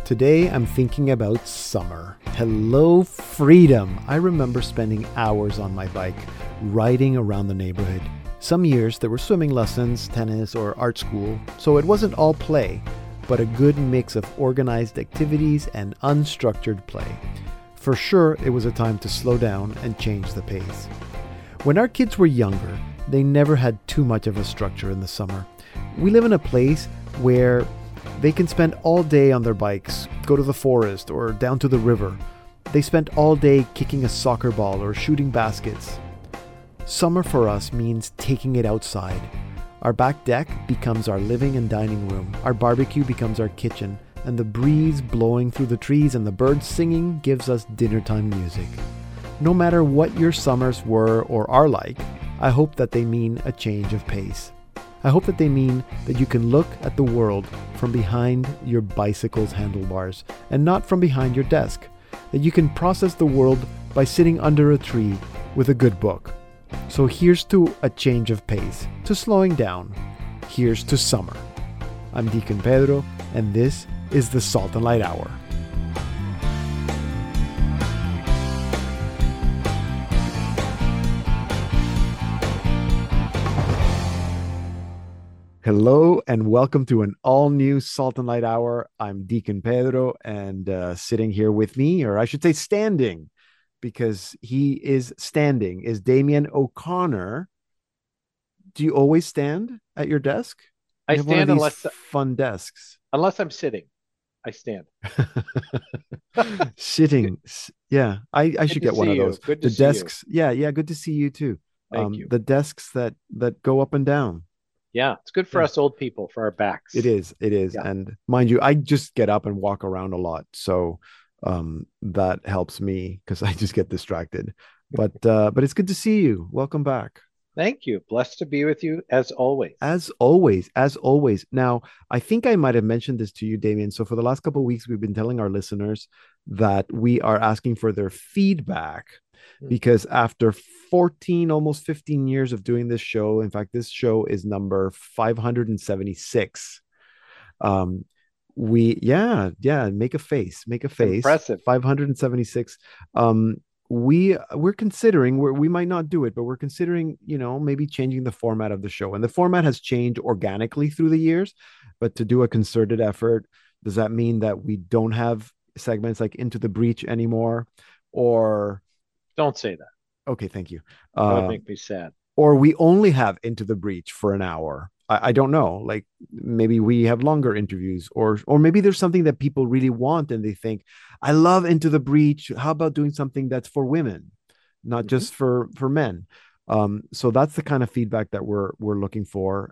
Today I'm thinking about summer. Hello, freedom. I remember spending hours on my bike, riding around the neighborhood. Some years there were swimming lessons, tennis, or art school, so it wasn't all play, but a good mix of organized activities and unstructured play. For sure, it was a time to slow down and change the pace. When our kids were younger, they never had too much of a structure in the summer. We live in a place where they can spend all day on their bikes, go to the forest or down to the river. They spent all day kicking a soccer ball or shooting baskets. Summer for us means taking it outside. Our back deck becomes our living and dining room. Our barbecue becomes our kitchen. And the breeze blowing through the trees and the birds singing gives us dinnertime music. No matter what your summers were or are like, I hope that they mean a change of pace. I hope that they mean that you can look at the world from behind your bicycle's handlebars and not from behind your desk. That you can process the world by sitting under a tree with a good book. So here's to a change of pace, to slowing down. Here's to summer. I'm Deacon Pedro, and this is the Salt and Light Hour. Hello and welcome to an all-new Salt and Light Hour. I'm Deacon Pedro, and sitting here with me, or I should say standing, because he is standing, is Damien O'Connor. Do you always stand at your desk? I stand fun desks. Unless I'm sitting. I stand. Sitting. Yeah, I should get one of those. Good to see desks. You. Yeah, good to see you too. Thank you. The desks that go up and down. Yeah, it's good for us old people, for our backs. It is. Yeah. And mind you, I just get up and walk around a lot. So that helps me because I just get distracted. But it's good to see you. Welcome back. Thank you. Blessed to be with you as always. As always. Now, I think I might have mentioned this to you, Damien. So for the last couple of weeks, we've been telling our listeners that we are asking for their feedback because after 14, almost 15 years of doing this show, in fact, this show is number 576. Make a face. Impressive. 576. We're considering, we might not do it, but we're considering, maybe changing the format of the show. And the format has changed organically through the years, but to do a concerted effort, does that mean that we don't have segments like Into the Breach anymore? Or don't say that. Okay, thank you. That would make me sad. Or we only have Into the Breach for an hour. I don't know. Like maybe we have longer interviews, or maybe there's something that people really want and they think, I love Into the Breach. How about doing something that's for women, not just for men? So that's the kind of feedback that we're looking for.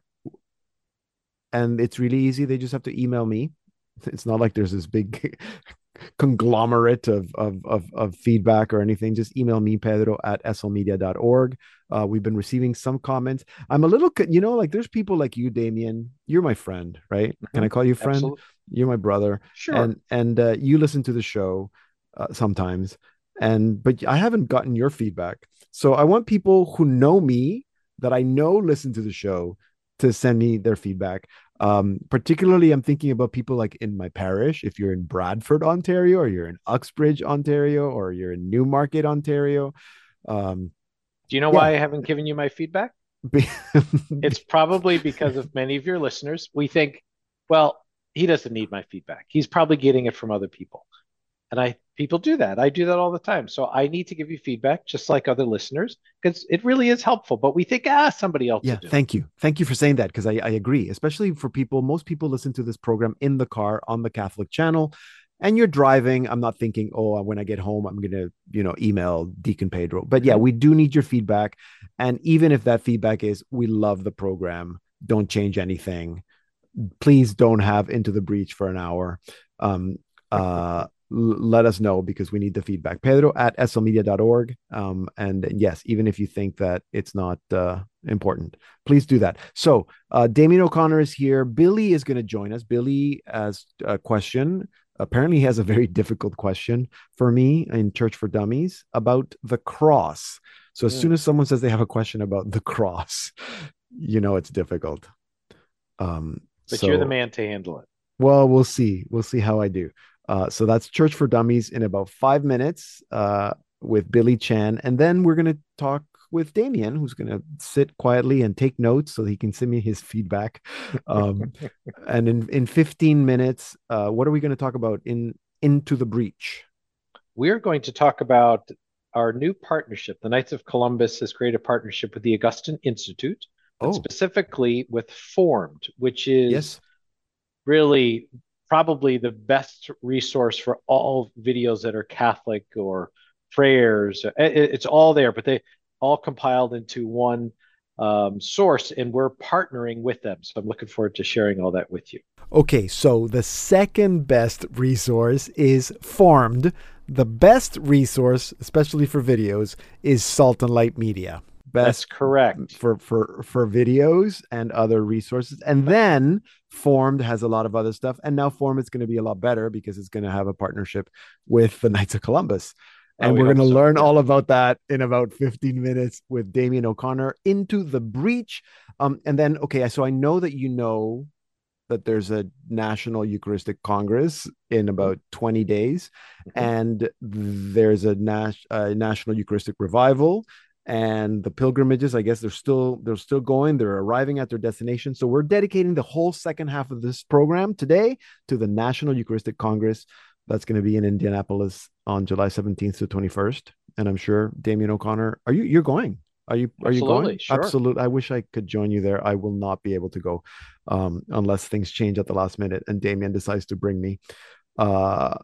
And it's really easy. They just have to email me. It's not like there's this big conglomerate of feedback or anything. Just email me, Pedro at slmedia.org. We've been receiving some comments. I'm a little, like there's people like you, Damien. You're my friend, right? Can I call you friend? Absolutely. You're my brother. Sure. And you listen to the show sometimes, but I haven't gotten your feedback. So I want people who know me, that I know listen to the show, to send me their feedback. Particularly, I'm thinking about people like in my parish. If you're in Bradford, Ontario, or you're in Uxbridge, Ontario, or you're in Newmarket, Ontario. Do you know why I haven't given you my feedback? It's probably because of many of your listeners. We think, well, he doesn't need my feedback. He's probably getting it from other people. And people do that. I do that all the time. So I need to give you feedback just like other listeners, because it really is helpful. But we think, somebody else will do it. Thank you. Thank you for saying that, because I agree, especially for people. Most people listen to this program in the car on the Catholic channel, and you're driving. I'm not thinking, when I get home, I'm going to, email Deacon Pedro. But yeah, we do need your feedback. And even if that feedback is, we love the program, don't change anything. Please don't have Into the Breach for an hour. Let us know, because we need the feedback. Pedro at slmedia.org. And yes, even if you think that it's not important, please do that. So Damien O'Connor is here. Billy is going to join us. Billy has a question. Apparently he has a very difficult question for me in Church for Dummies about the cross. So as soon as someone says they have a question about the cross, it's difficult. But you're the man to handle it. Well, we'll see. We'll see how I do. So that's Church for Dummies in about 5 minutes with Billy Chan. And then we're going to talk with Damien, who's going to sit quietly and take notes so he can send me his feedback. And in 15 minutes, what are we going to talk about in Into the Breach? We're going to talk about our new partnership. The Knights of Columbus has created a partnership with the Augustine Institute, but specifically with Formed, which is really probably the best resource for all videos that are Catholic or prayers. It's all there, but they all compiled into one source, and we're partnering with them. So I'm looking forward to sharing all that with you. Okay, so the second best resource is Formed. The best resource, especially for videos, is Salt and Light Media. That's correct. For videos and other resources. And then Formed has a lot of other stuff. And now Formed is going to be a lot better because it's going to have a partnership with the Knights of Columbus. And we're going to learn all about that in about 15 minutes with Damien O'Connor. Into the Breach. And then, okay, so I know that you know that there's a National Eucharistic Congress in about 20 days. And there's a National Eucharistic Revival. And the pilgrimages, I guess they're still going. They're arriving at their destination. So we're dedicating the whole second half of this program today to the National Eucharistic Congress. That's going to be in Indianapolis on July 17th to 21st. And I'm sure Damien O'Connor, you're going? Are you going? Sure. Absolutely. I wish I could join you there. I will not be able to go unless things change at the last minute and Damien decides to bring me. But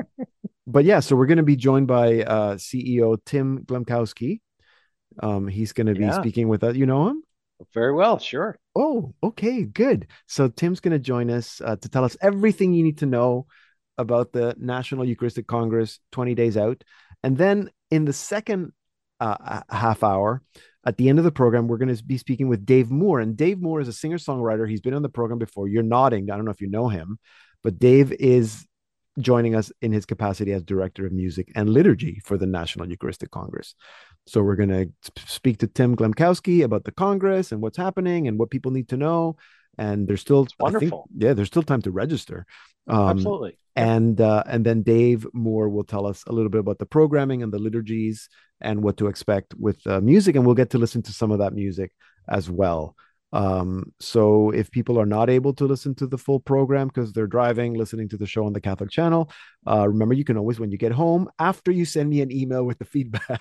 yeah, so we're going to be joined by CEO Tim Glemkowski. He's going to be speaking with us. You know him? Very well, sure. Oh, okay, good. So Tim's going to join us to tell us everything you need to know about the National Eucharistic Congress 20 days out. And then in the second half hour, at the end of the program, we're going to be speaking with Dave Moore. And Dave Moore is a singer-songwriter. He's been on the program before. You're nodding. I don't know if you know him, but Dave is joining us in his capacity as Director of Music and Liturgy for the National Eucharistic Congress. So we're going to speak to Tim Glemkowski about the Congress and what's happening and what people need to know. And there's still wonderful. There's still time to register. Absolutely. And then Dave Moore will tell us a little bit about the programming and the liturgies and what to expect with music. And we'll get to listen to some of that music as well. So if people are not able to listen to the full program because they're driving, listening to the show on the Catholic channel, remember, you can always, when you get home, after you send me an email with the feedback,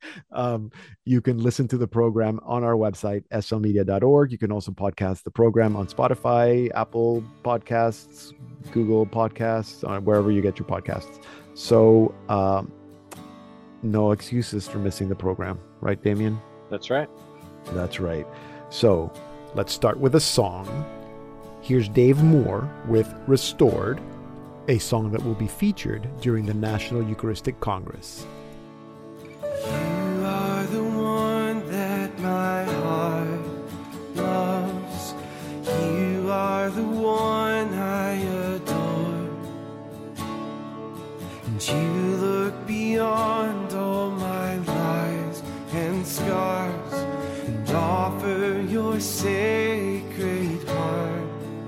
you can listen to the program on our website, slmedia.org. You can also podcast the program on Spotify, Apple Podcasts, Google Podcasts, wherever you get your podcasts. So no excuses for missing the program. Right, Damien? That's right. That's right. So let's start with a song. Here's Dave Moore with Restored, a song that will be featured during the National Eucharistic Congress. You are the one that my heart loves. You are the one I adore. And you look beyond all my lies and scars and offer your sacred heart.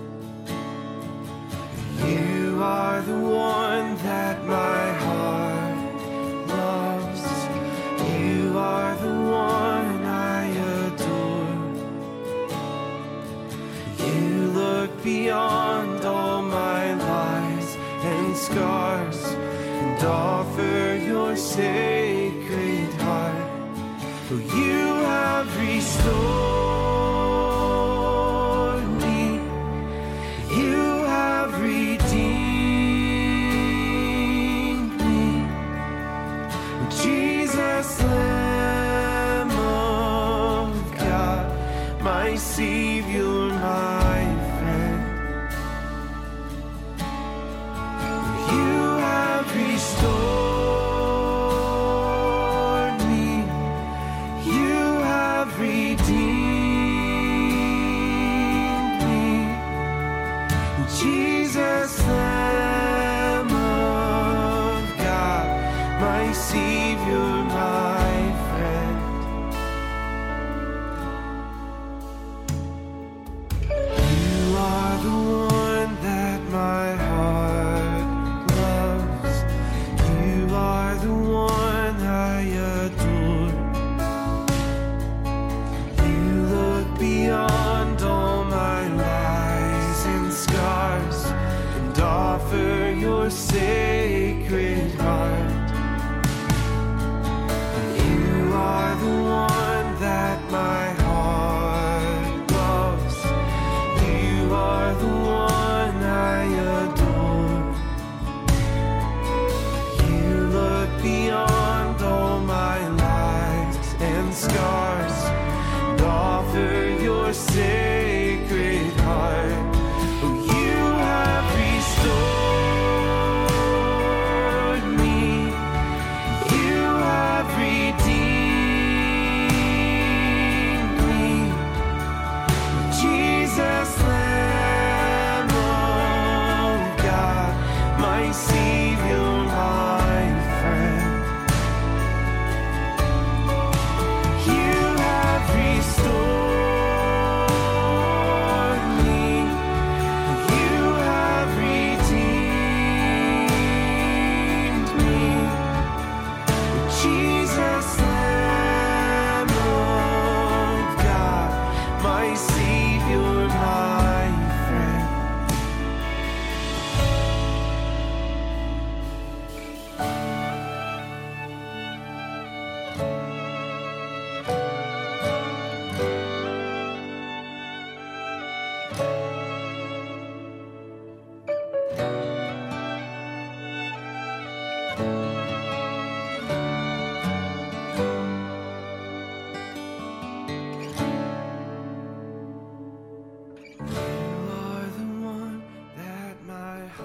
You are the one that my heart loves. You are the one I adore. You look beyond all my lies and scars and offer your sacred heart. For you have restored me. You have redeemed me. Jesus, Lamb of God, my Savior, my friend. You have restored me. You have redeemed me. Jesus, Lamb of God, my Savior, my friend.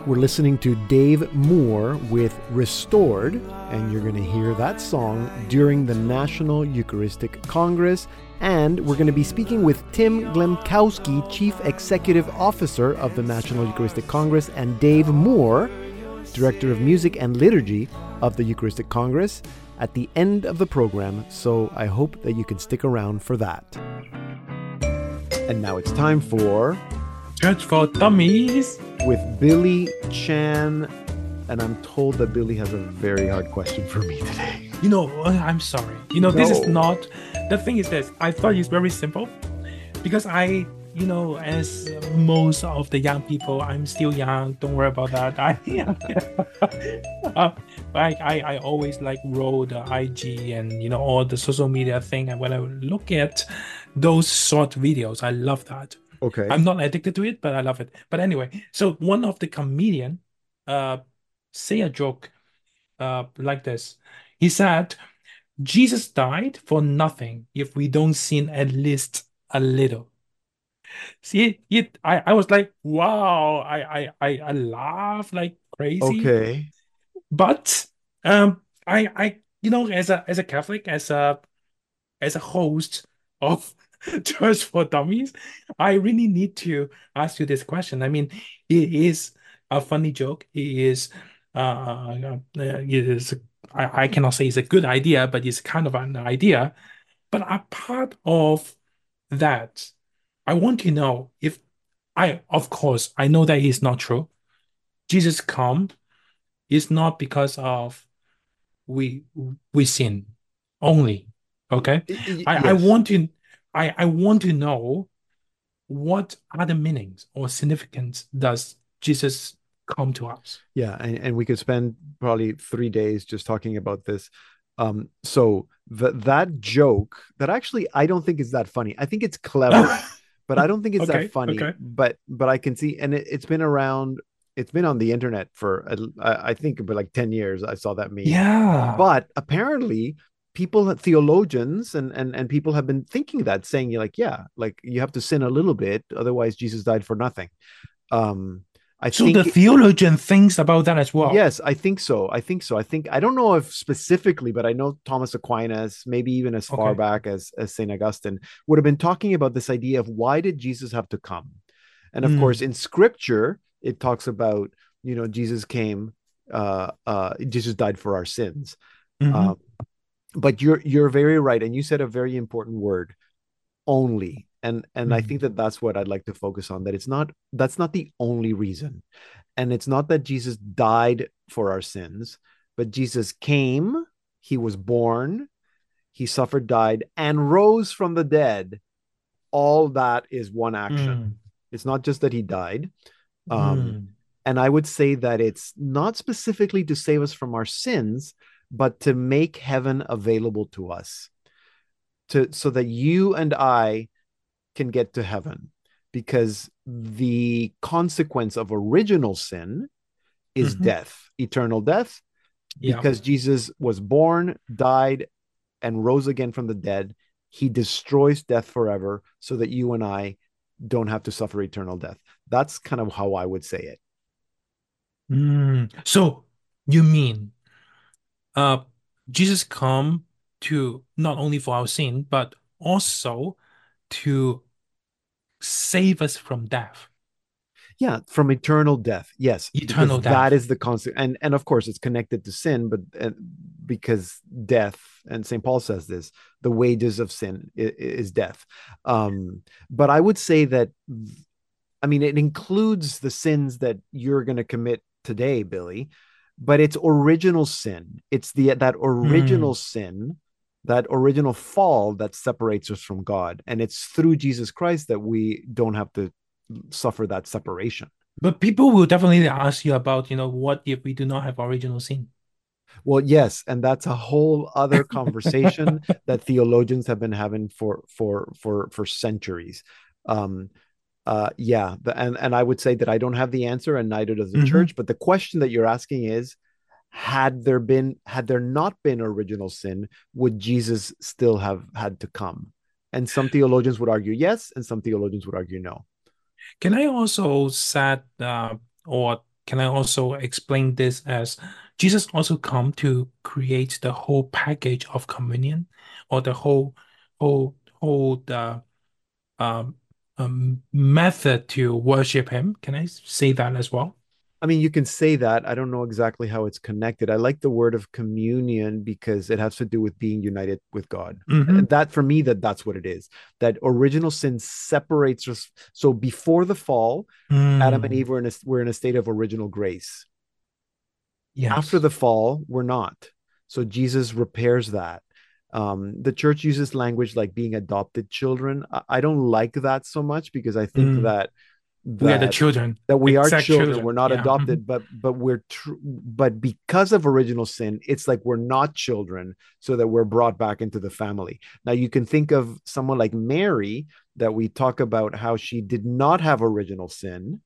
We're listening to Dave Moore with Restored, and you're going to hear that song during the National Eucharistic Congress. And we're going to be speaking with Tim Glemkowski, Chief Executive Officer of the National Eucharistic Congress, and Dave Moore, Director of Music and Liturgy of the Eucharistic Congress, at the end of the program. So I hope that you can stick around for that. And now it's time for Church for Dummies with Billy Chan, and I'm told that Billy has a very hard question for me today. I'm sorry. This is not, the thing is this, I thought it's very simple because as most of the young people, I'm still young, don't worry about that. I always roll the IG and, all the social media thing. And when I look at those short videos, I love that. Okay. I'm not addicted to it, but I love it. But anyway, so one of the comedian say a joke like this. He said, Jesus died for nothing if we don't sin at least a little. See, I was like, wow, I laugh like crazy. Okay. But I as a Catholic, as a host of Church for Dummies, I really need to ask you this question. I mean, it is a funny joke. I cannot say it's a good idea, but it's kind of an idea. But a part of that, I want to know if of course, I know that it's not true. Jesus come is not because of we sin only. Okay. I want to know what other meanings or significance does Jesus come to us. Yeah, and we could spend probably 3 days just talking about this. So that joke that actually I don't think is that funny. I think it's clever, but I don't think it's that funny. Okay. But I can see, and it's been around. It's been on the internet for I think about 10 years. I saw that meme. Yeah. But apparently, theologians and people have been thinking that, saying you have to sin a little bit, otherwise Jesus died for nothing. I think the theologian thinks about that as well. Yes, I think so. I don't know if specifically, but I know Thomas Aquinas, maybe even as far back as St. Augustine, would have been talking about this idea of why did Jesus have to come? And of course, in Scripture, it talks about, Jesus came, Jesus died for our sins. But you're very right, and you said a very important word, only. And I think that's what I'd like to focus on, that's not the only reason. And it's not that Jesus died for our sins, but Jesus came, he was born, he suffered, died, and rose from the dead. All that is one action. It's not just that he died. And I would say that it's not specifically to save us from our sins, but to make heaven available to us, so that you and I can get to heaven, because the consequence of original sin is death, eternal death, because Jesus was born, died, and rose again from the dead. He destroys death forever so that you and I don't have to suffer eternal death. That's kind of how I would say it. So you mean Jesus come to not only for our sin, but also to save us from death. Yeah, from eternal death. Yes, eternal death. That is the concept, and of course it's connected to sin, but because death, and St. Paul says this, the wages of sin is death. But I would say that, it includes the sins that you're going to commit today, Billy, but it's original sin. It's that original sin, that original fall that separates us from God. And it's through Jesus Christ that we don't have to suffer that separation. But people will definitely ask you about, what if we do not have original sin? Well, yes, and that's a whole other conversation that theologians have been having for centuries. And I would say that I don't have the answer, and neither does the church. But the question that you're asking is, had there not been original sin, would Jesus still have had to come? And some theologians would argue yes, and some theologians would argue no. Can I also set or can I also explain this as Jesus also come to create the whole package of communion or the whole um, method to worship him? Can I say that as well? I mean, you can say that. I don't know exactly how it's connected. I like the word of communion because it has to do with being united with God. Hmm. And that for me, that's what it is. That original sin separates us. So before the fall, Adam and Eve were in a state of original grace. After Yes. the fall, we're not. So Jesus repairs that. The church uses language like being adopted children. I don't like that so much because I think Mm. that We are the that children, that we are exact children. We're children. not Yeah. adopted, but because of original sin, it's like we're not children, so that we're brought back into the family. Now you can think of someone like Mary, that we talk about how she did not have original sin,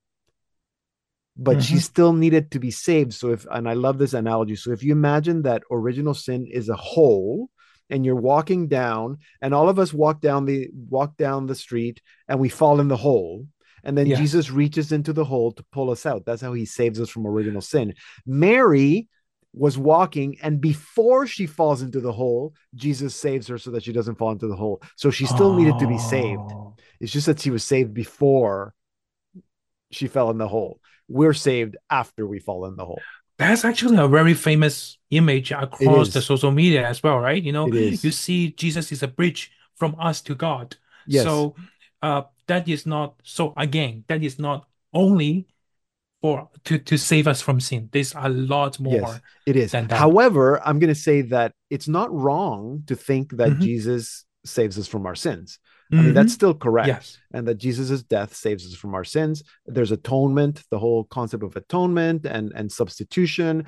but she Hmm. still needed to be saved. So if, and I love this analogy. So if you imagine that original sin is a hole and you're walking down, and all of us walk down the street and we fall in the hole, and then Yes. Jesus reaches into the hole to pull us out. That's how he saves us from original sin. Mary was walking, and before she falls into the hole, Jesus saves her so that she doesn't fall into the hole. So she still needed to be saved. Oh, It's just that she was saved before she fell in the hole. We're saved after we fall in the hole. that's actually a very famous image It across the is. social media as well, right? It You is. see Jesus is a bridge from us to God. Yes. So that is not so again, that is not only for to save us from sin. There's a lot Yes, more it is. than that. However, I'm going to say that it's not wrong to think that Hmm. Jesus saves us from our sins. I mean, that's Hmm. still correct. Yes. And that Jesus' death saves us from our sins. There's atonement, the whole concept of atonement and substitution.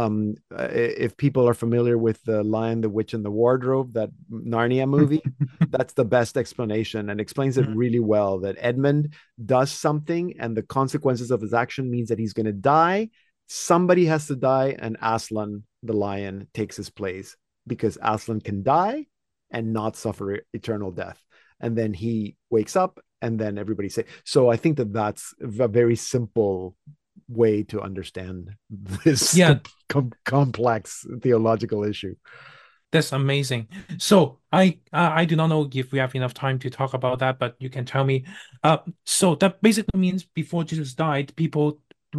If people are familiar with The Lion, the Witch, and the Wardrobe, that Narnia movie, that's the best explanation and explains it Mm. really well, that Edmund does something and the consequences of his action means that he's going to die. Somebody has to die, and Aslan, the lion, takes his place because Aslan can die and not suffer eternal death. And then he wakes up, and then everybody say. So I think that that's a very simple way to understand this Yeah, complex theological issue. that's amazing. So I do not know if we have enough time to talk about that, but you can tell me. So that basically means before Jesus died, people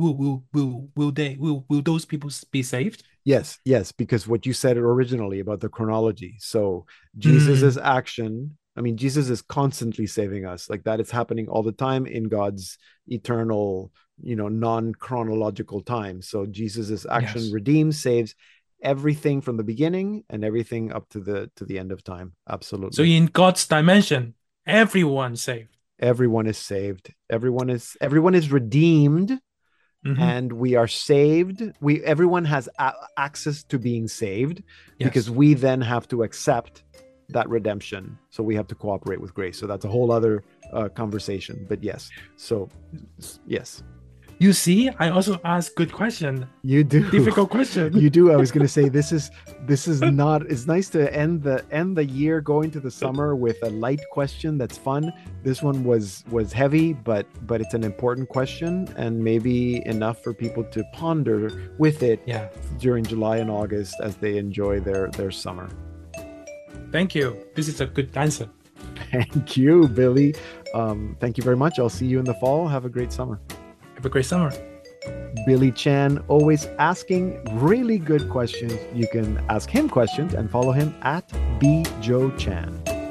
will those people be saved? Yes, yes, because what you said originally about the chronology. So Jesus's Mm, action, I mean, Jesus is constantly saving us. Like that, it's happening all the time in God's eternal, non-chronological time. So Jesus's action yes. redeems, saves everything from the beginning and everything up to the end of time. So Absolutely. in God's dimension, everyone saved. Everyone is saved. Everyone is redeemed, Hmm. and we are saved. Everyone has access to being saved, because Yes. we then have to accept that redemption. So we have to cooperate with grace. So that's a whole other conversation. But yes, so yes, You see, I also ask good question, you do. difficult question. You do. I was going to say this is not. It's nice to end the year going to the summer with a light question that's fun. This one was heavy, but it's an important question, and maybe enough for people to ponder with it Yeah. during July and August as they enjoy their summer. Thank you. This is a good answer. Thank you, Billy. Thank you very much. I'll see you in the fall. Have a great summer. Have a great summer. Billy Chan, always asking really good questions. You can ask him questions and follow him at bjoechan.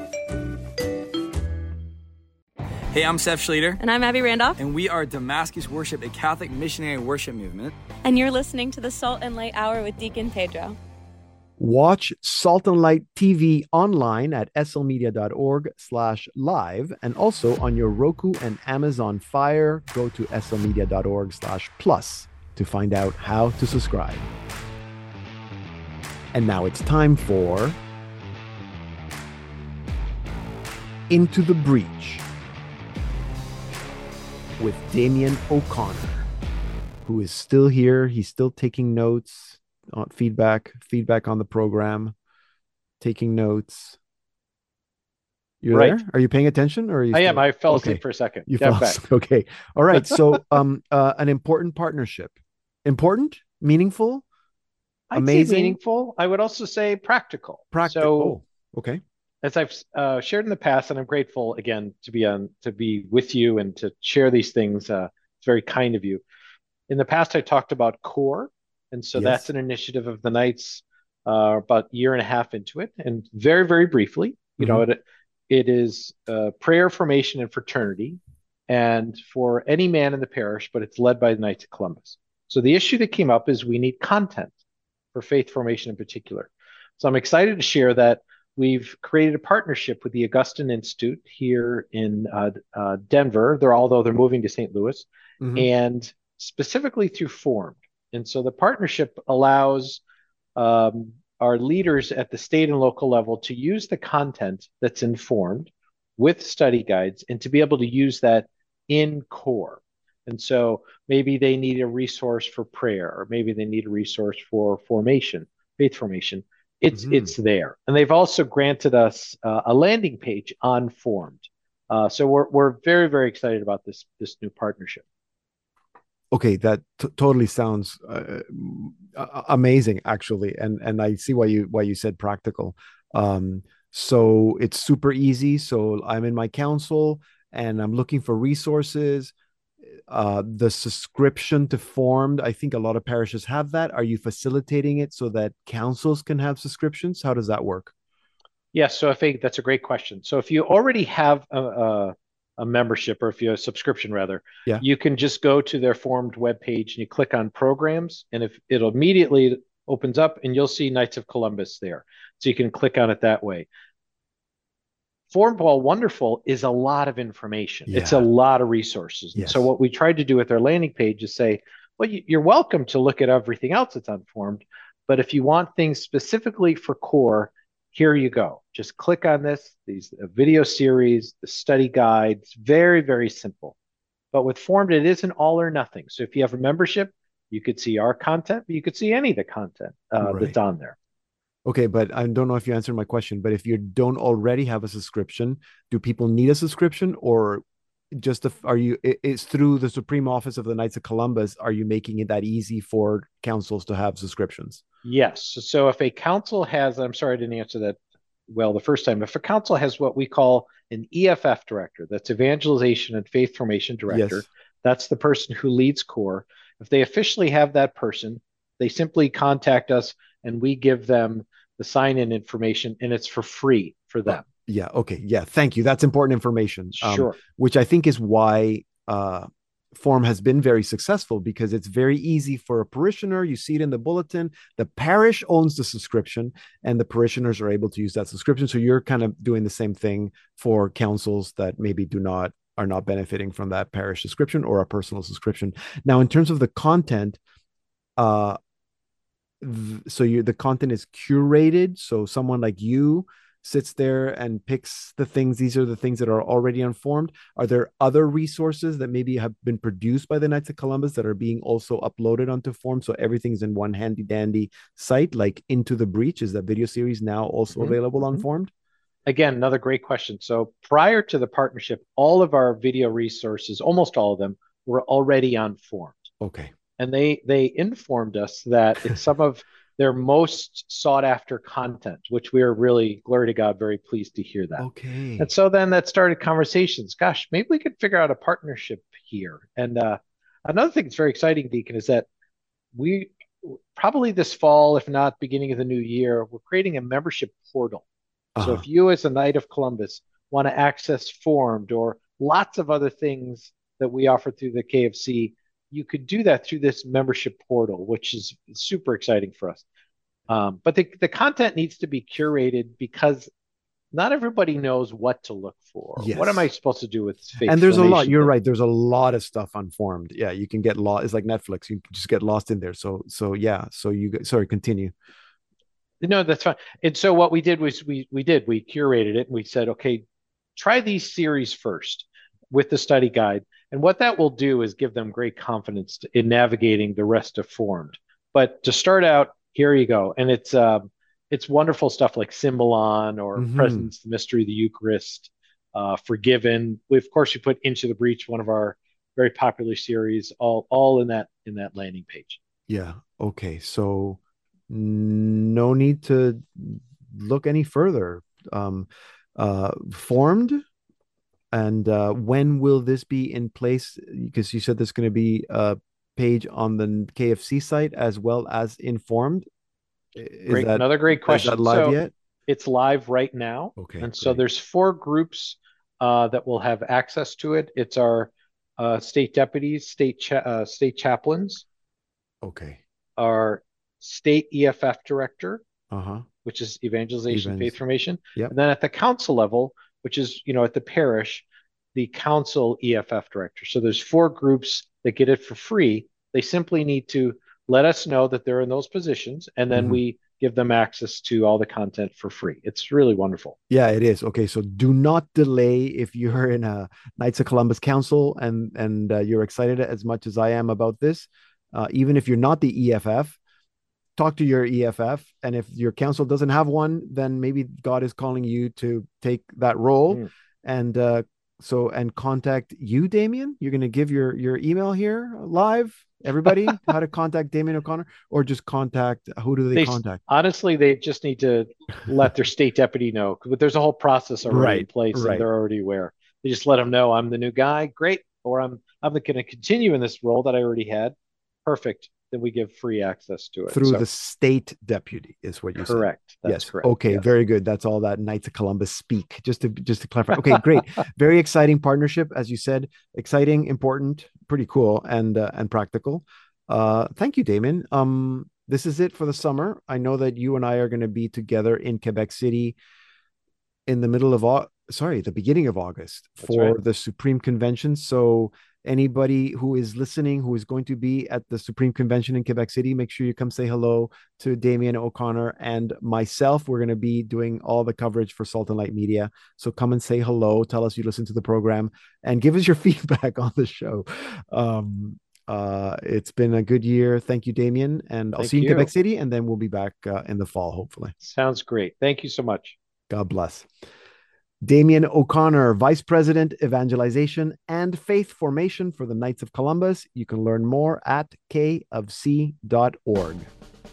Hey, I'm Seth Schleter, And I'm Abby Randolph, and we are Damascus Worship, a Catholic missionary worship movement. and you're listening to the Salt and Light Hour with Deacon Pedro. Watch Salt and Light TV online at slmedia.org/live, and also on your Roku and Amazon Fire. Go to slmedia.org/plus to find out how to subscribe. And now it's time for Into the Breach with Damien O'Connor, who is still here. He's still taking notes on feedback on the program, taking notes. You're Right. there? Are you paying attention, or are you I am. still- I fell Okay. asleep for a second. You Yeah, I'm fell back. asleep. Okay. All right. So an important partnership. Important, meaningful, I'd say amazing, meaningful. I would also say practical. practical. So Oh, okay. as I've shared in the past, and I'm grateful again to be with you and to share these things. It's very kind of you. In the past, I talked about CORE, and so that's Yes. an initiative of the Knights about a year and a half into it. And very, very briefly, Hmm. it is prayer, formation, and fraternity, and for any man in the parish, but it's led by the Knights of Columbus. So the issue that came up is we need content for faith formation in particular. So I'm excited to share that we've created a partnership with the Augustine Institute here in Denver. Although they're moving to St. Louis, Hmm. and specifically through Formed. And so the partnership allows our leaders at the state and local level to use the content that's informed with study guides and to be able to use that in core. And so maybe they need a resource for prayer, or maybe they need a resource for formation, faith formation. Hmm. It's there, and they've also granted us a landing page on Formed. So we're very, very excited about this new partnership. Okay, that totally sounds amazing, actually, and I see why you said practical. So it's super easy. So I'm in my council and I'm looking for resources. The subscription to Formed, I think a lot of parishes have that. Are you facilitating it so that councils can have subscriptions? How does that work? Yes, so I think that's a great question. So if you already have a membership, or if you have a subscription rather, Yeah. you can just go to their Formed webpage and you click on programs, and if it'll immediately opens up and you'll see Knights of Columbus there. So you can click on it that way. Formed, while wonderful, is a lot of information. It's a Yeah. lot of resources. And so Yes. what we tried to do with our landing page is say, well, you're welcome to look at everything else that's on Formed, but if you want things specifically for core, here you go. Just click on this, these video series, the study guides, very, very simple. But with Formed, it isn't all or nothing. So if you have a membership, you could see our content, but you could see any of the content that's Right. on there. Okay, but I don't know if you answered my question. But if you don't already have a subscription, do people need a subscription, or just are you? It's through the Supreme Office of the Knights of Columbus. Are you making it that easy for councils to have subscriptions? Yes. So if a council has, I'm sorry I didn't answer that well the first time. If a council has what we call an EFF director, that's Evangelization and Faith Formation Director, Yes. that's the person who leads CORE. If they officially have that person, they simply contact us and we give them the sign in information, and it's for free for Oh, them. yeah. Okay. Yeah. Thank you. That's important information. Sure. Which I think is why Form has been very successful, because it's very easy for a parishioner. You see it in the bulletin. The parish owns the subscription, and the parishioners are able to use that subscription. So you're kind of doing the same thing for councils that maybe do not are not benefiting from that parish subscription or a personal subscription. Now, in terms of the content, uh, so the content is curated, so someone like you sits there and picks the things. These are the things that are already informed. Are there other resources that maybe have been produced by the Knights of Columbus that are being also uploaded onto Form, so everything's in one handy dandy site, like Into the Breach? Is that video series now also Mhm, available on mhm. Formed? Again, another great question. So prior to the partnership, all of our video resources, almost all of them, were already on Formed. Okay. And they informed us that it's some of their most sought after content, which we are really, glory to God, very pleased to hear that. And Okay. so then that started conversations. Gosh, maybe we could figure out a partnership here. And another thing that's very exciting, Deacon, is that we probably this fall, if not beginning of the new year, we're creating a membership portal. So Uh-huh. if you, as a Knight of Columbus, want to access Formed or lots of other things that we offer through the KFC, you could do that through this membership portal, which is super exciting for us. But the content needs to be curated because not everybody knows what to look for. What am I Yes. supposed to do with faith And there's a lot. formation You're thing? right. There's a lot of stuff unformed. Yeah, you can get lost. It's like Netflix. You can just get lost in there. So yeah. So sorry, continue. No, that's fine. And so what we did was we curated it and we said, okay, try these series first with the study guide. And what that will do is give them great confidence in navigating the rest of Formed. But to start out, here you go. And it's wonderful stuff like Symbolon or Hmm. Presence, the Mystery of the Eucharist, Forgiven. Of course, we put Into the Breach, one of our very popular series, all in that landing page. Yeah. Okay. So no need to look any further. Um, Formed, and when will this be in place? Because you said there's going to be a page on the KFC site as well as informed. Is Great, that another great is that question. live So yet? it's live right now, Okay, and so great. there's four groups that will have access to it. It's our state deputies, state chaplains, Okay. our state EFF director, Uh-huh. which is evangelization, faith Events. formation, Yep. and then at the council level, which is at the parish, the council EFF director. So there's four groups that get it for free. They simply need to let us know that they're in those positions, and then Mhm. we give them access to all the content for free. It's really wonderful. Yeah, it is. Okay, so do not delay if you're in a Knights of Columbus Council and you're excited as much as I am about this. Even if you're not the EFF, talk to your EFF, and if your council doesn't have one, then maybe God is calling you to take that role, Mm. and and contact you, Damien. You're going to give your email here live, everybody, how to contact Damien O'Connor, or just contact, who do they They contact? honestly, they just need to let their state deputy know, but there's a whole process already in Right, place, and right. they're already aware. They just let them know I'm the new guy, great, or I'm going to continue in this role that I already had, perfect. Then we give free access to it. Through the So state deputy is what you said. correct, that's Yes. correct. Okay. Yes. Very good. That's all that Knights of Columbus speak. Just to clarify. Okay. Great. Very exciting partnership, as you said. Exciting, important, pretty cool, and practical. Thank you, Damon. This is it for the summer. I know that you and I are going to be together in Quebec City in the the beginning of August That's right. for the Supreme Convention. So anybody who is listening, who is going to be at the Supreme Convention in Quebec City, make sure you come say hello to Damien O'Connor and myself. We're going to be doing all the coverage for Salt and Light Media. So come and say hello, tell us you listen to the program, and give us your feedback on the show. It's been a good year. Thank you, Damien. And I'll see Thank you in Quebec you. City, and then we'll be back in the fall, hopefully. Sounds great. Thank you so much. God bless. Damien O'Connor, Vice President, Evangelization and Faith Formation for the Knights of Columbus. You can learn more at kofc.org.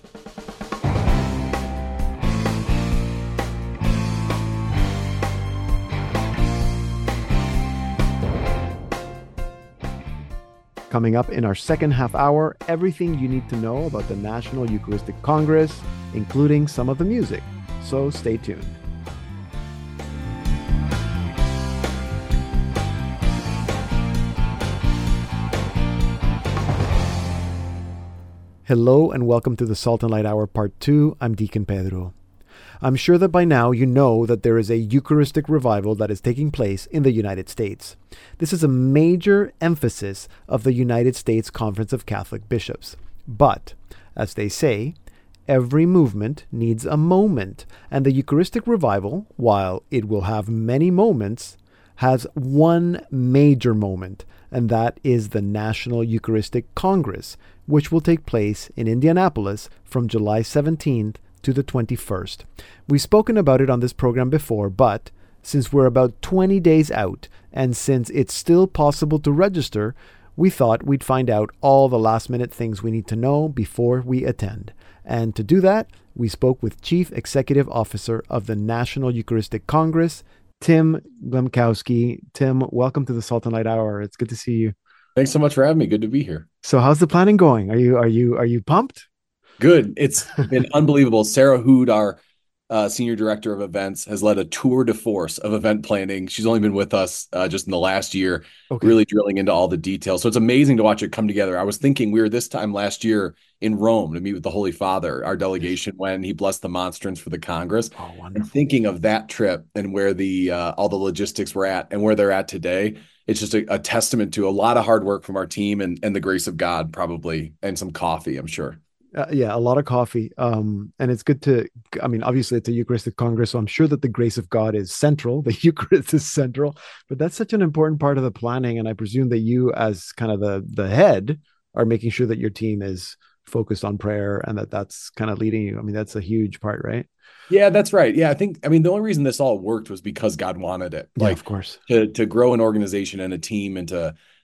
Coming up in our second half hour, everything you need to know about the National Eucharistic Congress, including some of the music. So stay tuned. Hello and welcome to the Salt and Light Hour Part 2. I'm Deacon Pedro. I'm sure that by now you know that there is a Eucharistic revival that is taking place in the United States. This is a major emphasis of the United States Conference of Catholic Bishops. But, as they say, every movement needs a moment, and the Eucharistic revival, while it will have many moments, has one major moment, and that is the National Eucharistic Congress, which will take place in Indianapolis from July 17th to the 21st. We've spoken about it on this program before, but since we're about 20 days out, and since it's still possible to register, we thought we'd find out all the last-minute things we need to know before we attend. And to do that, we spoke with Chief Executive Officer of the National Eucharistic Congress, Tim Glemkowski. Tim, welcome to the Salt and Light Hour. It's good to see you. Thanks so much for having me. Good to be here. So how's the planning going? Are you pumped? Good. It's been unbelievable. Sarah Hood, our senior director of events, has led a tour de force of event planning. She's only been with us just in the last year, really drilling into all the details. So it's amazing to watch it come together. I was thinking we were this time last year in Rome to meet with the Holy Father, our delegation, when he blessed the monstrance for the Congress. Oh, wonderful. And thinking of that trip and where the all the logistics were at and where they're at today, it's just a testament to a lot of hard work from our team and the grace of God, probably, and some coffee, I'm sure. Yeah, a lot of coffee. And it's good to, I mean, obviously it's a Eucharistic Congress, so I'm sure that the grace of God is central. The Eucharist is central, but that's such an important part of the planning. And I presume that you, as kind of the head, are making sure that your team is focused on prayer and that's kind of leading you. I mean, that's a huge part, right? Yeah, that's right. Yeah, I mean, the only reason this all worked was because God wanted it. Yeah, of course. To grow an organization and a team and to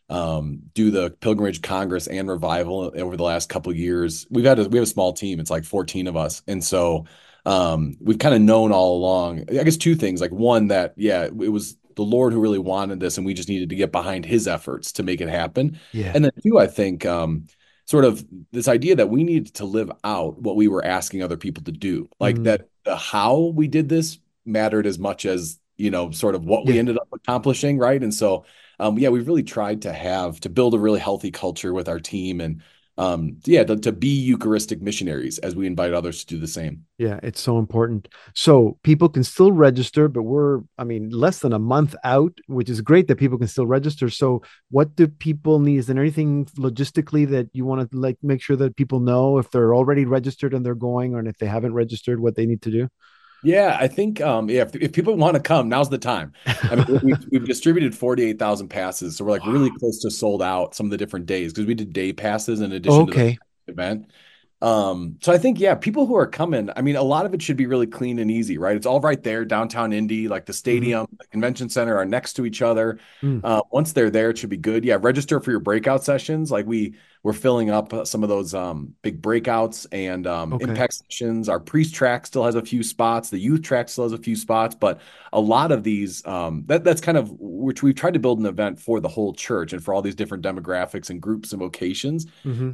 do the Pilgrimage Congress and Revival over the last couple of years. We have a small team. It's like 14 of us. And so we've kind of known all along, I guess two things. Like one, that, yeah, it was the Lord who really wanted this, and we just needed to get behind his efforts to make it happen. Yeah. And then two, I think sort of this idea that we needed to live out what we were asking other people to do. Like that the how we did this mattered as much as, sort of what we ended up accomplishing, right? And so we've really tried to build a really healthy culture with our team, and to be Eucharistic missionaries as we invite others to do the same. Yeah, it's so important. So people can still register, but less than a month out, which is great that people can still register. So what do people need? Is there anything logistically that you want to make sure that people know if they're already registered and they're going, or if they haven't registered, what they need to do? Yeah, I think if people want to come, now's the time. I mean, we've distributed 48,000 passes, so we're like really close to sold out some of the different days because we did day passes in addition to the event. So I think, people who are coming, I mean, a lot of it should be really clean and easy, right? It's all right there, downtown Indy, like the stadium, the convention center are next to each other. Once they're there, it should be good. Yeah, register for your breakout sessions. Like we're filling up some of those big breakouts and impact sessions. Our priest track still has a few spots. The youth track still has a few spots, but a lot of these, that's kind of which we've tried to build an event for the whole church and for all these different demographics and groups and vocations. And,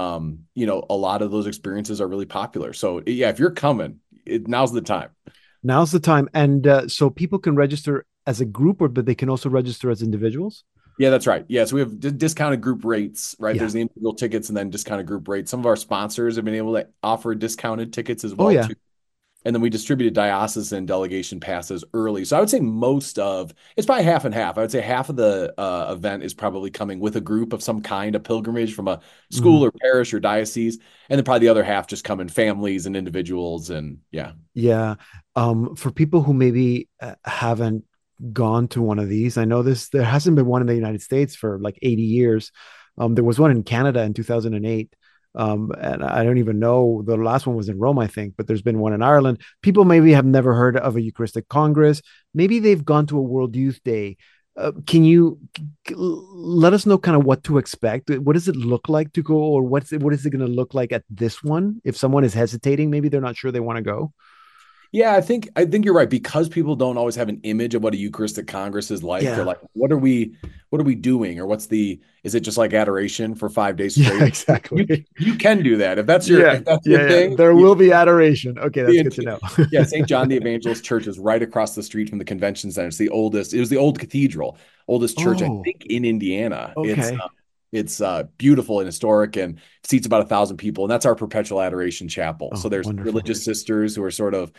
a lot of those experiences are really popular. So if you're coming, now's the time. Now's the time. And so people can register as a group, but they can also register as individuals? Yeah, that's right. Yeah, so we have discounted group rates, right? Yeah. There's the individual tickets and then discounted group rates. Some of our sponsors have been able to offer discounted tickets as well, too. And then we distributed diocesan delegation passes early. So I would say it's probably half and half. I would say half of the event is probably coming with a group of some kind, a pilgrimage from a school or parish or diocese. And then probably the other half just come in families and individuals. And yeah. Yeah. For people who maybe haven't gone to one of these, I know there hasn't been one in the United States for like 80 years. There was one in Canada in 2008. And I don't even know, the last one was in Rome, I think, but there's been one in Ireland. People maybe have never heard of a Eucharistic Congress. Maybe they've gone to a World Youth Day. Can you let us know kind of what to expect? What does it look like to go, or what is it going to look like at this one? If someone is hesitating, maybe they're not sure they want to go. Yeah, I think you're right, because people don't always have an image of what a Eucharistic Congress is like. Yeah. They're like, what are we doing? Or is it just like adoration for 5 days straight? Yeah, exactly. You can do that. If that's your thing. There will be adoration. Okay, that's good to know. Yeah, St. John the Evangelist Church is right across the street from the convention center. It was the old cathedral, oldest church, I think, in Indiana. Okay. It's beautiful and historic and seats about 1,000 people. And that's our perpetual adoration chapel. So there's religious sisters who are sort of,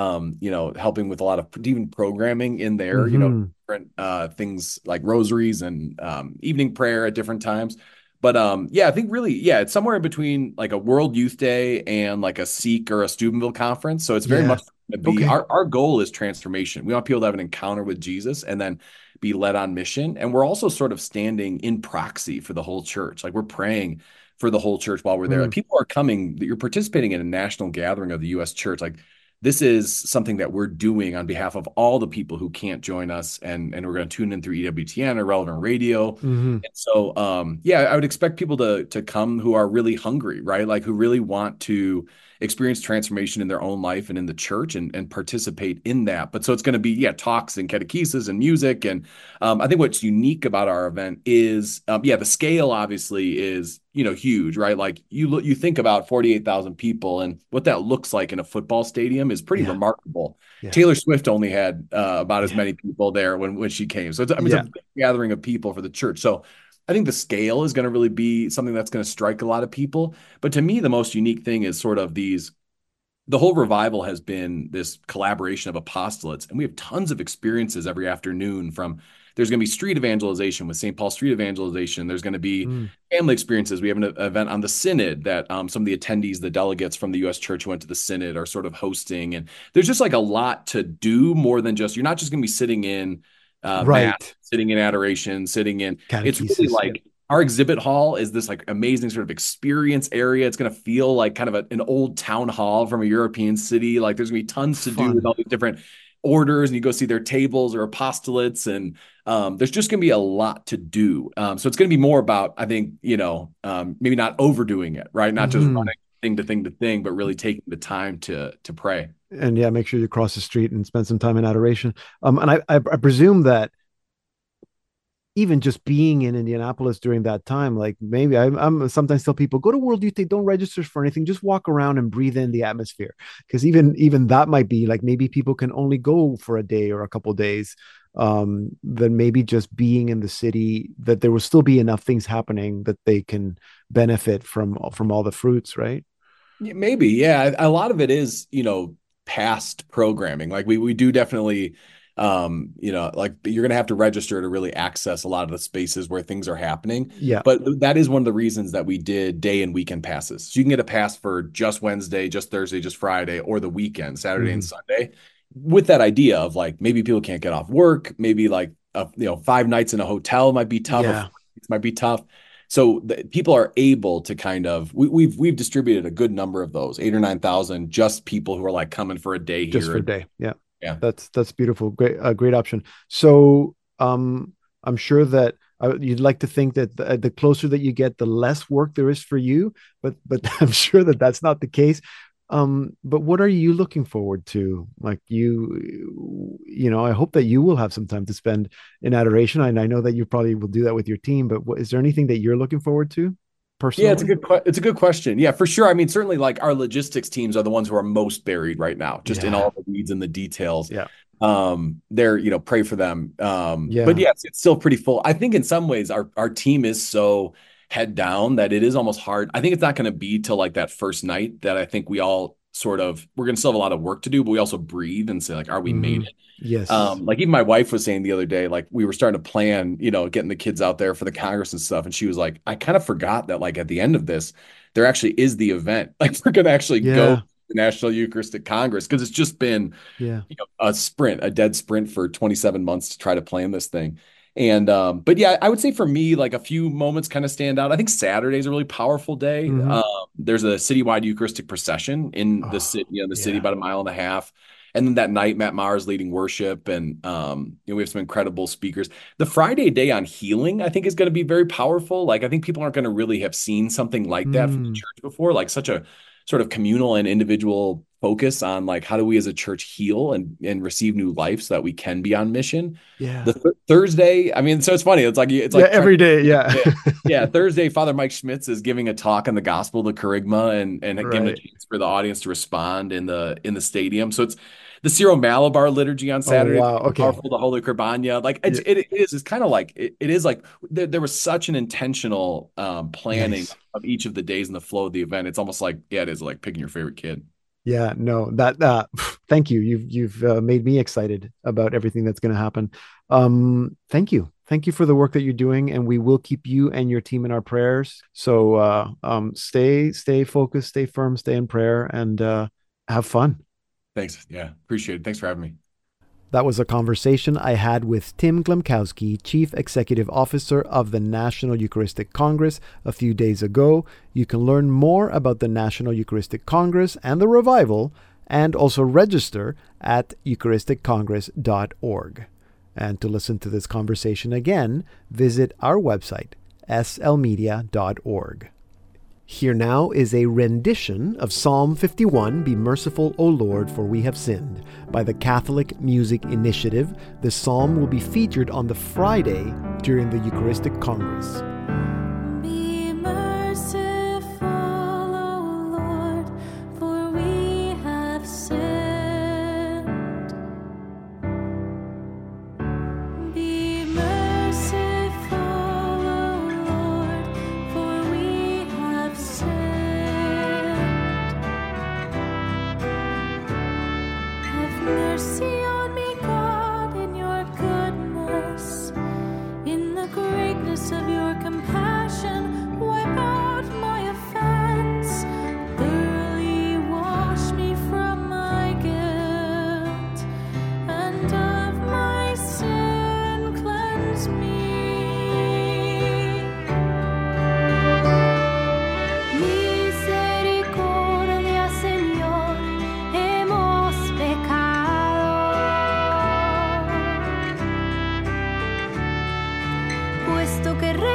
helping with a lot of even programming in there, different things like rosaries and evening prayer at different times. But I think really, it's somewhere in between like a World Youth Day and like a Seek or a Steubenville conference. So it's very much to be our goal is transformation. We want people to have an encounter with Jesus and then be led on mission. And we're also sort of standing in proxy for the whole church. Like we're praying for the whole church while we're there. Like people are coming, you're participating in a national gathering of the U.S. church. Like this is something that we're doing on behalf of all the people who can't join us. And we're going to tune in through EWTN or Relevant Radio. And so, I would expect people to come who are really hungry, right? Like who really want to experience transformation in their own life and in the church and participate in that. But so it's going to be, talks and catechesis and music. And I think what's unique about our event is, the scale obviously is, huge, right? Like you think about 48,000 people and what that looks like in a football stadium is pretty remarkable. Yeah. Taylor Swift only had about as many people there when she came. So it's a big gathering of people for the church. So I think the scale is going to really be something that's going to strike a lot of people. But to me, the most unique thing is sort of the whole revival has been this collaboration of apostolates. And we have tons of experiences every afternoon there's going to be street evangelization with St. Paul Street Evangelization. There's going to be family experiences. We have an event on the Synod that some of the attendees, the delegates from the U.S. Church who went to the Synod are sort of hosting. And there's just like a lot to do more than you're not just going to be sitting in mass, sitting in adoration, sitting in it's really like our exhibit hall is this like amazing sort of experience area. It's going to feel like kind of an old town hall from a European city. Like there's gonna be tons to do with all these different orders and you go see their tables or apostolates, and there's just going to be a lot to do. So it's going to be more about, I think, maybe not overdoing it, right? Not just running thing to thing to thing, but really taking the time to pray. And yeah, make sure you cross the street and spend some time in adoration. And I presume that even just being in Indianapolis during that time, like maybe I'm sometimes tell people, go to World Youth Day, don't register for anything, just walk around and breathe in the atmosphere. Because even that might be like, maybe people can only go for a day or a couple days. Then maybe just being in the city, that there will still be enough things happening that they can benefit from all the fruits, right? Maybe, yeah. A lot of it is, past programming. Like we do definitely, like you're going to have to register to really access a lot of the spaces where things are happening. Yeah. But that is one of the reasons that we did day and weekend passes. So you can get a pass for just Wednesday, just Thursday, just Friday, or the weekend, Saturday and Sunday, with that idea of like, maybe people can't get off work. Maybe like, 5 nights in a hotel might be tough. Yeah. It might be tough. So people are able to kind of, we've distributed a good number of those, 8 or 9,000, just people who are like coming for a day here. Just for a day. Yeah. Yeah. That's beautiful. Great option. So I'm sure that you'd like to think that the closer that you get, the less work there is for you, but I'm sure that that's not the case. But what are you looking forward to? Like I hope that you will have some time to spend in adoration. And I know that you probably will do that with your team, but is there anything that you're looking forward to personally? Yeah, it's a good question. Yeah, for sure. I mean, certainly like our logistics teams are the ones who are most buried right now, just in all the weeds and the details. Yeah. They're, pray for them. But yes, it's still pretty full. I think in some ways our team is so head down that it is almost hard. I think it's not going to be till like that first night that I think we all we're going to still have a lot of work to do, but we also breathe and say like, are we made it? Yes. Like even my wife was saying the other day, like we were starting to plan, getting the kids out there for the Congress and stuff. And she was like, I kind of forgot that like at the end of this, there actually is the event. Like we're going to actually go to the National Eucharistic Congress, because it's just been a dead sprint for 27 months to try to plan this thing. And but yeah, I would say for me, like a few moments kind of stand out. I think Saturday is a really powerful day. There's a citywide Eucharistic procession in the city, the city about 1.5 miles. And then that night, Matt Maher is leading worship, and we have some incredible speakers. The Friday day on healing, I think, is going to be very powerful. Like I think people aren't going to really have seen something like that from the church before, like such a sort of communal and individual focus on like how do we as a church heal and receive new life so that we can be on mission. Yeah. The Thursday, I mean, so it's funny. It's like every day. Yeah. Yeah. Thursday, Father Mike Schmitz is giving a talk on the gospel, the Kerygma, and giving a chance for the audience to respond in the stadium. So it's the Syro Malabar liturgy on Saturday. Oh, wow. Okay. Powerful, the Holy Kurbania. Like it's kind of like it is like there was such an intentional planning of each of the days and the flow of the event. It's almost like it is like picking your favorite kid. Yeah, no, that thank you. You've made me excited about everything that's going to happen. Thank you for the work that you're doing, and we will keep you and your team in our prayers. So stay focused, stay firm, stay in prayer, and have fun. Thanks. Yeah, appreciate it. Thanks for having me. That was a conversation I had with Tim Glemkowski, Chief Executive Officer of the National Eucharistic Congress, a few days ago. You can learn more about the National Eucharistic Congress and the revival, and also register at eucharisticcongress.org. And to listen to this conversation again, visit our website, slmedia.org. Here now is a rendition of Psalm 51, Be Merciful, O Lord, for we have sinned, by the Catholic Music Initiative. This psalm will be featured on the Friday during the Eucharistic Congress. Be merciful, O Lord, for we have sinned. Be merciful, O Lord, for we have sinned. Have mercy on me, God, in your goodness, in the greatness of your compassion.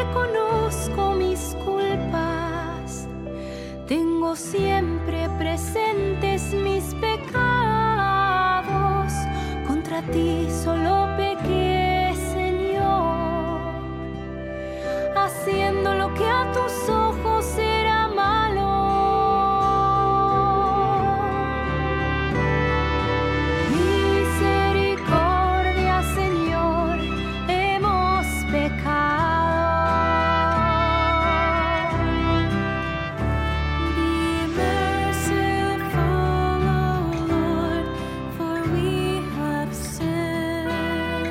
reconozco mis culpas. Tengo siempre presentes mis pecados. Contra ti solo pequé, Señor, haciendo lo que a tus ojos era malo. Misericordia, Señor, hemos pecado. Be merciful, O Lord, for we have sinned.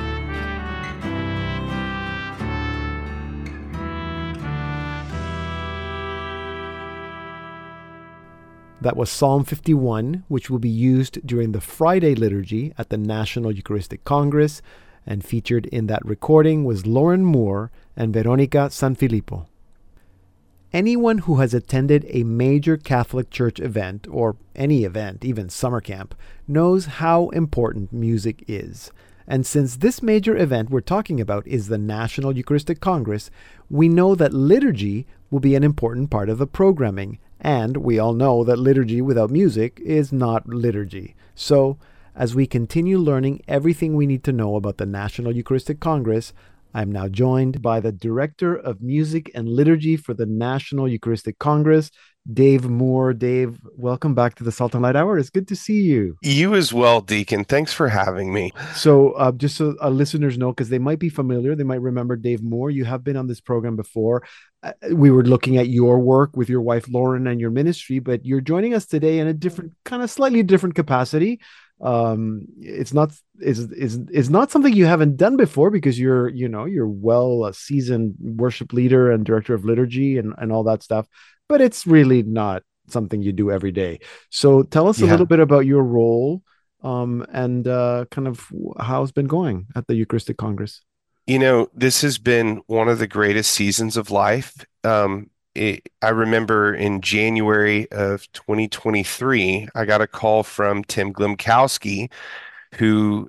That was Psalm 51, which will be used during the Friday liturgy at the National Eucharistic Congress, and featured in that recording was Lauren Moore and Veronica Sanfilippo. Anyone who has attended a major Catholic Church event, or any event, even summer camp, knows how important music is. And since this major event we're talking about is the National Eucharistic Congress, we know that liturgy will be an important part of the programming. And we all know that liturgy without music is not liturgy. So, as we continue learning everything we need to know about the National Eucharistic Congress, I'm now joined by the Director of Music and Liturgy for the National Eucharistic Congress, Dave Moore. Dave, welcome back to the Salt and Light Hour. It's good to see you. You as well, Deacon. Thanks for having me. So just so our listeners know, because they might be familiar, they might remember Dave Moore. You have been on this program before. We were looking at your work with your wife, Lauren, and your ministry, but you're joining us today in a different, kind of slightly different capacity. It's not something you haven't done before, because you're well a seasoned worship leader and director of liturgy and all that stuff, but it's really not something you do every day. So tell us a little bit about your role and kind of how it's been going at the Eucharistic Congress. This has been one of the greatest seasons of life. I remember in January of 2023, I got a call from Tim Glimkowski, who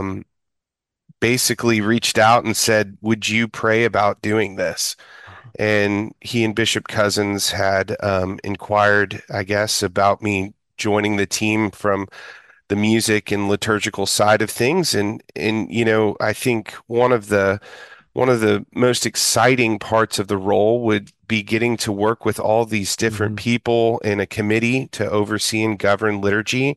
basically reached out and said, "Would you pray about doing this?" And he and Bishop Cousins had inquired, I guess, about me joining the team from the music and liturgical side of things. And I think one of the most exciting parts of the role would be getting to work with all these different people in a committee to oversee and govern liturgy.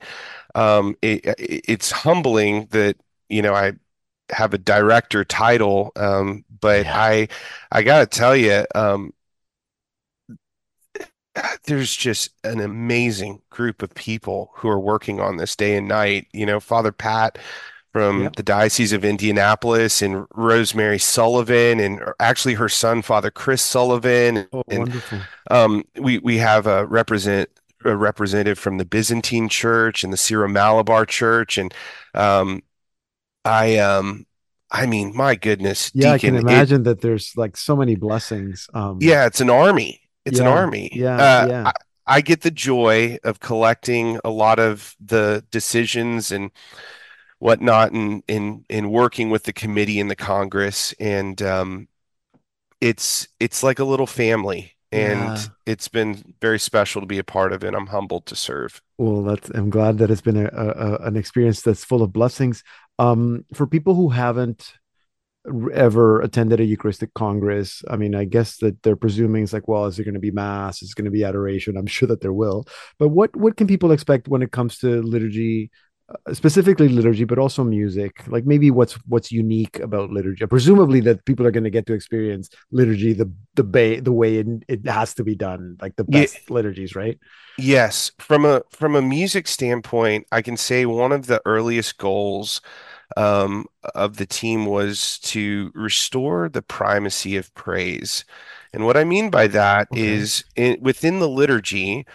It's humbling that, I have a director title, but I got to tell you, there's just an amazing group of people who are working on this day and night. Father Pat from the Diocese of Indianapolis, and Rosemary Sullivan, and actually her son, Father Chris Sullivan. Wonderful. We have a representative from the Byzantine Church and the Syro-Malabar Church. And I mean, my goodness, Deacon, I can imagine it, that there's like so many blessings. It's an army. It's an army. Yeah. I get the joy of collecting a lot of the decisions and whatnot, in working with the committee and the Congress, and it's like a little family, and it's been very special to be a part of it. I'm humbled to serve. Well, I'm glad that it's been an experience that's full of blessings. For people who haven't ever attended a Eucharistic Congress, I mean, I guess that they're presuming it's like, well, is there going to be mass? Is going to be adoration? I'm sure that there will. But what can people expect when it comes to liturgy, specifically liturgy, but also music? Like maybe what's unique about liturgy? Presumably that people are going to get to experience liturgy the way it has to be done, like the best liturgies, right? Yes, from a music standpoint, I can say one of the earliest goals of the team was to restore the primacy of praise. And what I mean by that is within the liturgy,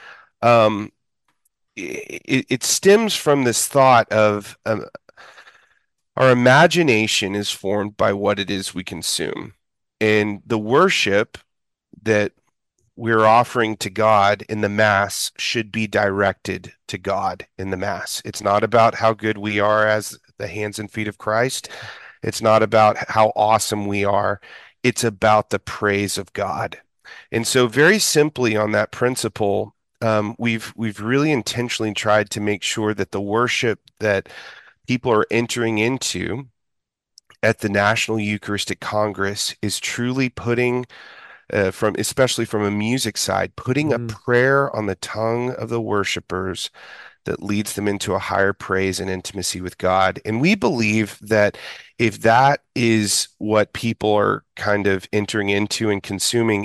it stems from this thought of our imagination is formed by what it is we consume. And the worship that we're offering to God in the Mass should be directed to God in the Mass. It's not about how good we are as the hands and feet of Christ. It's not about how awesome we are. it's about the praise of God. And so very simply on that principle, we've really intentionally tried to make sure that the worship that people are entering into at the National Eucharistic Congress is truly putting from especially from a music side, putting a prayer on the tongue of the worshipers that leads them into a higher praise and intimacy with God. And we believe that if that is what people are kind of entering into and consuming,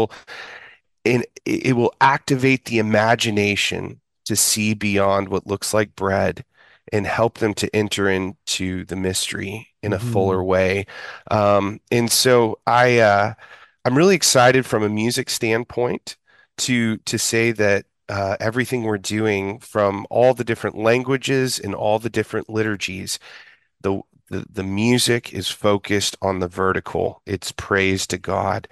it will activate the imagination to see beyond what looks like bread and help them to enter into the mystery in a fuller way. And so I'm really excited from a music standpoint to say that everything we're doing from all the different languages and all the different liturgies, the music is focused on the vertical. It's praise to God.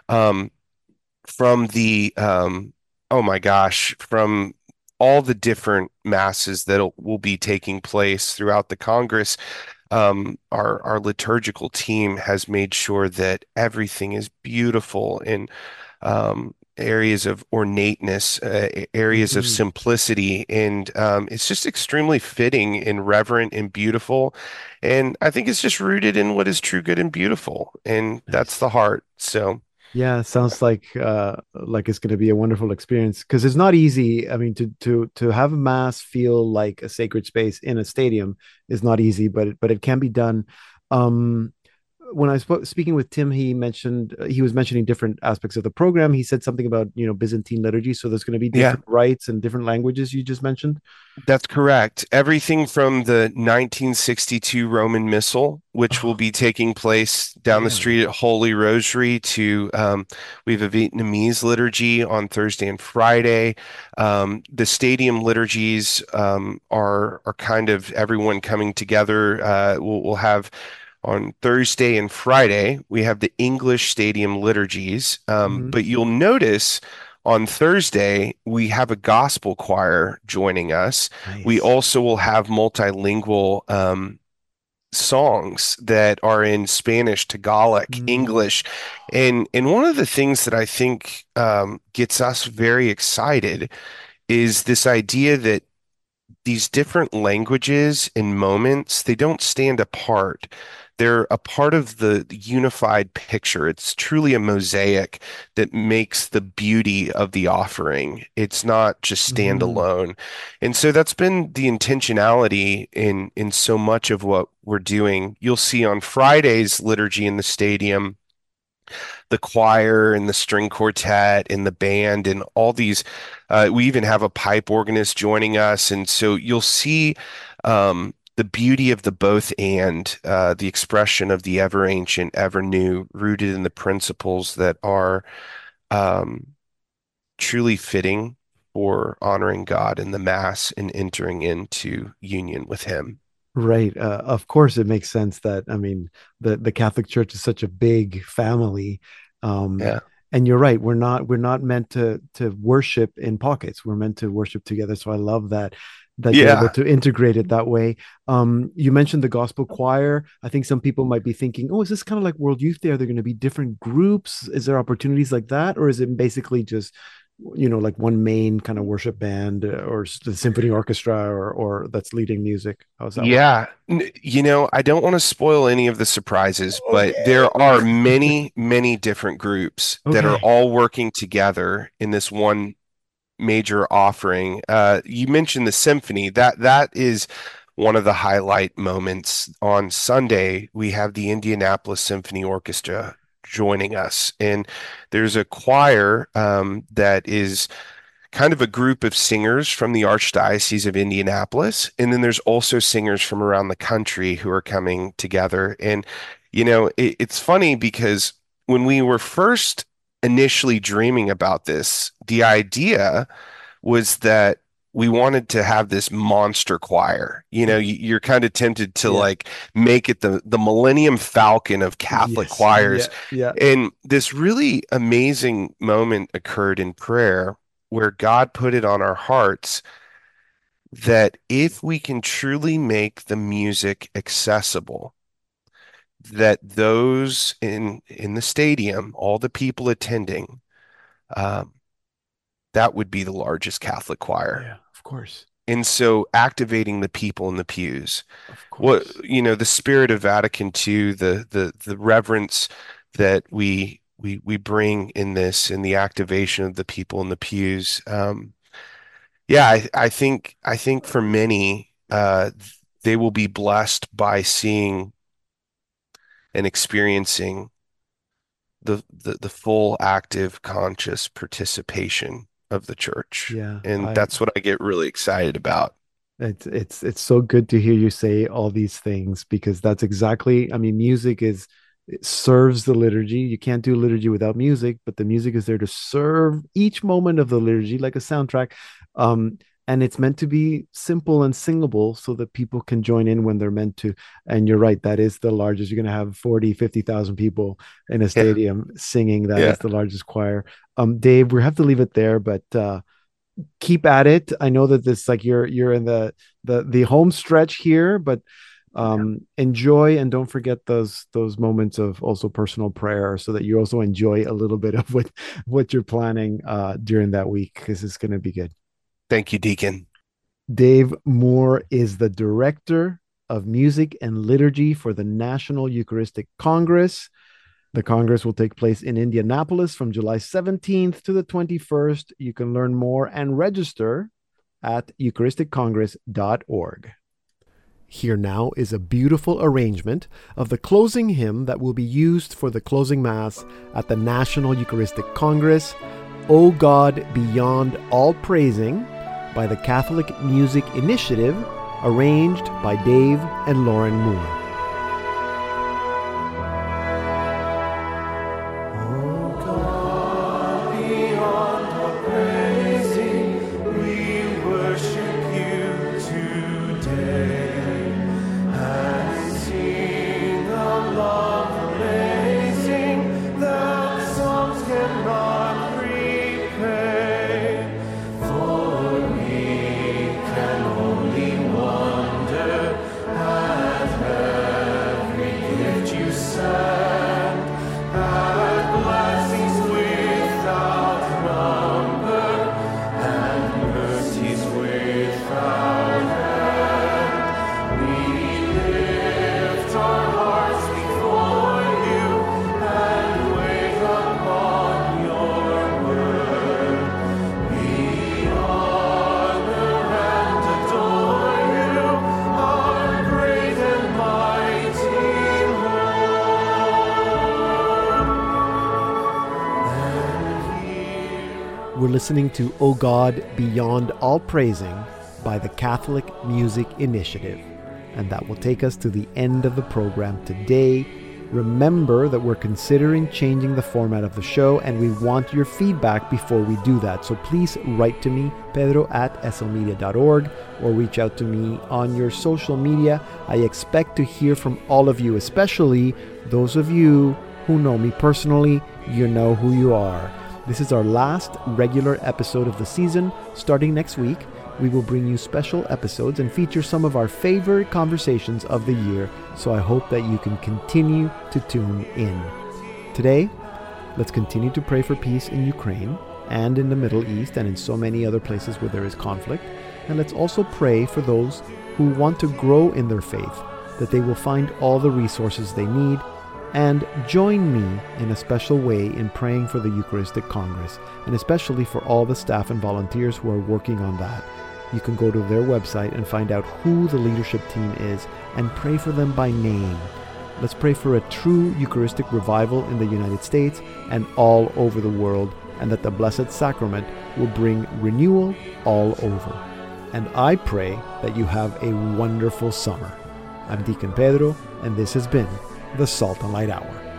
From the oh my gosh, from all the different masses that will be taking place throughout the Congress, our liturgical team has made sure that everything is beautiful in areas of ornateness, areas of simplicity, and it's just extremely fitting and reverent and beautiful. And I think it's just rooted in what is true, good, and beautiful, and that's the heart. So. Yeah, it sounds like it's going to be a wonderful experience because it's not easy. I mean, to have a mass feel like a sacred space in a stadium is not easy, but it can be done. Um, when I was speaking with Tim, he was mentioning different aspects of the program. He said something about Byzantine liturgy, so there's going to be Yeah. different rites and different languages you just mentioned. That's correct. Everything from the 1962 Roman Missal, which will be taking place down the street at Holy Rosary, to we have a Vietnamese liturgy on Thursday and Friday. The stadium liturgies are kind of everyone coming together. We'll have on Thursday and Friday, we have the English stadium liturgies. But you'll notice on Thursday, we have a gospel choir joining us. Nice. We also will have multilingual songs that are in Spanish, Tagalog, English. And one of the things that I think gets us very excited is this idea that these different languages and moments, they don't stand apart. They're a part of the unified picture. It's truly a mosaic that makes the beauty of the offering. It's not just standalone. And so that's been the intentionality in so much of what we're doing. You'll see on Friday's liturgy in the stadium, the choir and the string quartet and the band and all these. We even have a pipe organist joining us. And so you'll see the beauty of the both and the expression of the ever ancient, ever new, rooted in the principles that are truly fitting for honoring God in the Mass and entering into union with Him. Right. Of course, it makes sense that, I mean, the Catholic Church is such a big family. Yeah. And you're right. We're not meant to worship in pockets. We're meant to worship together. So I love that you're able to integrate it that way. You mentioned the gospel choir. I think some people might be thinking, oh, is this kind of like World Youth Day? Are there going to be different groups? Is there opportunities like that? Or is it basically just like one main kind of worship band or the symphony orchestra or that's leading music? How's that? Yeah. I don't want to spoil any of the surprises, but there are many, many different groups that are all working together in this one major offering. You mentioned the symphony. That is one of the highlight moments. On Sunday, we have the Indianapolis Symphony Orchestra joining us, and there's a choir that is kind of a group of singers from the Archdiocese of Indianapolis, and then there's also singers from around the country who are coming together. And it's funny because when we were first initially dreaming about this, the idea was that we wanted to have this monster choir. You're kind of tempted to like make it the Millennium Falcon of Catholic choirs. Yeah. And this really amazing moment occurred in prayer where God put it on our hearts that if we can truly make the music accessible, that those in the stadium, all the people attending, that would be the largest Catholic choir. Yeah, of course. And so activating the people in the pews, Of course. the spirit of Vatican II, the reverence that we bring in this, and the activation of the people in the pews. I think for many, they will be blessed by seeing and experiencing the full, active, conscious participation of the church. Yeah, and that's what I get really excited about. It's so good to hear you say all these things, because that's exactly, I mean, music it serves the liturgy. You can't do liturgy without music, but the music is there to serve each moment of the liturgy like a soundtrack. And it's meant to be simple and singable so that people can join in when they're meant to. And you're right, that is the largest. You're going to have 40, 50,000 people in a stadium singing. That is the largest choir. Dave, we have to leave it there, but keep at it. I know that this, like, you're in the home stretch here, but enjoy, and don't forget those moments of also personal prayer, so that you also enjoy a little bit of what you're planning during that week, because it's going to be good. Thank you, Deacon. Dave Moore is the Director of Music and Liturgy for the National Eucharistic Congress. The Congress will take place in Indianapolis from July 17th to the 21st. You can learn more and register at eucharisticcongress.org. Here now is a beautiful arrangement of the closing hymn that will be used for the closing Mass at the National Eucharistic Congress, O God Beyond All Praising, by the Catholic Music Initiative, arranged by Dave and Lauren Moore. We're listening to O God Beyond All Praising by the Catholic Music Initiative. And that will take us to the end of the program today. Remember that we're considering changing the format of the show, and we want your feedback before we do that. So please write to me, pedro@slmedia.org, or reach out to me on your social media. I expect to hear from all of you, especially those of you who know me personally. You know who you are. This is our last regular episode of the season. Starting next week, we will bring you special episodes and feature some of our favorite conversations of the year, so I hope that you can continue to tune in. Today, let's continue to pray for peace in Ukraine and in the Middle East and in so many other places where there is conflict. And let's also pray for those who want to grow in their faith, that they will find all the resources they need. And join me in a special way in praying for the Eucharistic Congress, and especially for all the staff and volunteers who are working on that. You can go to their website and find out who the leadership team is and pray for them by name. Let's pray for a true Eucharistic revival in the United States and all over the world, and that the Blessed Sacrament will bring renewal all over. And I pray that you have a wonderful summer. I'm Deacon Pedro, and this has been the Salt and Light Hour.